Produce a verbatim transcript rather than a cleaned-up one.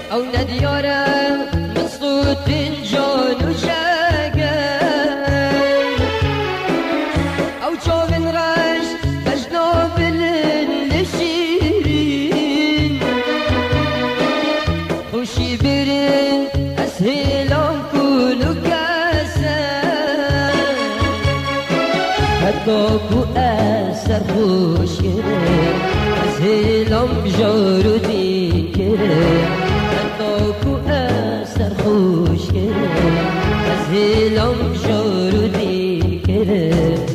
او ندیارم مسعود جان و شگر او چوبن رش مجنوب لشیرین خوشی برین از هیلان کلو کسر حتی کو اثر خوش گره از هیلان بجارو دین گره کو اثر خوش گره از هیلم جارو دی گره